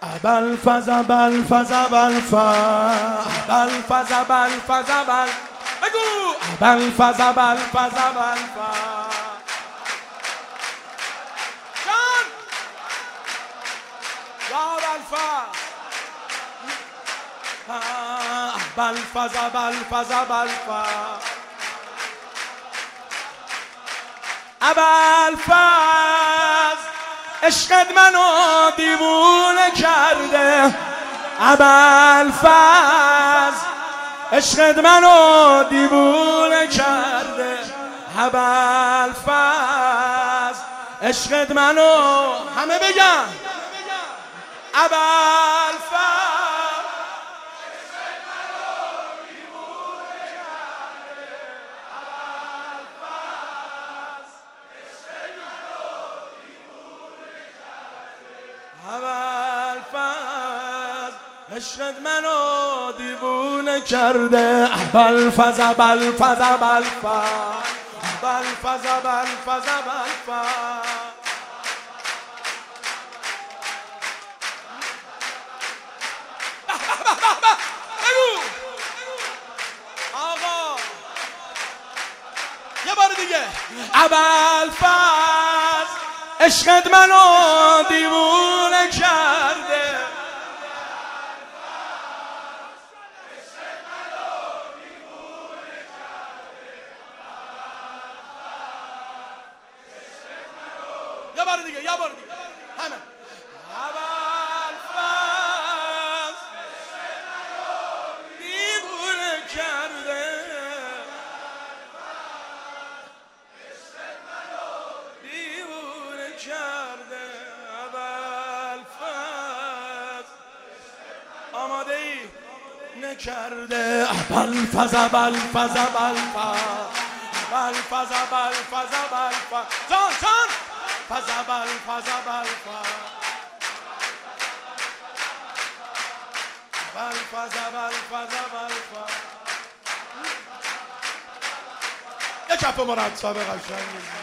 ابل فز ابل فز ابل ابل فز ابل فز ابل بگو ابل فز ابل فز ابل جان یا ابل ابل فز ابل فز ابل ابل فز عشقت منو دیوونه کرده ابل فز عشقت منو دیوونه کرده ابل فز عشقت منو همه بگن ابل فز ابل فز عشقت منو دیوونه کرده ابل فز ابل فز ابل ابل فز ابل فز ابل بگو آقا یه بار دیگه ابل فز عشقت منو دیوونه کرده یه بار دیگه همه ابل فز دیوونه کرده کرده ابل فز آماده ای نکرده ابل فز ابل فز ابل ابل فز ابل فز ابل جان فز ابل فز ابل ابل فز ابل فز ابل یه کف مرتب قشنگ